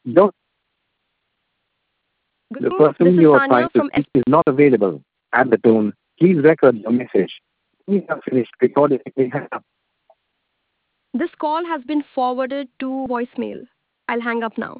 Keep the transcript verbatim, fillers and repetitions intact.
Don't. Good The evening. person This is you are trying Sanya to from speak S. is not available. At the tone, please record your message. We have finished recording. We have This call has been forwarded to voicemail. I'll hang up now.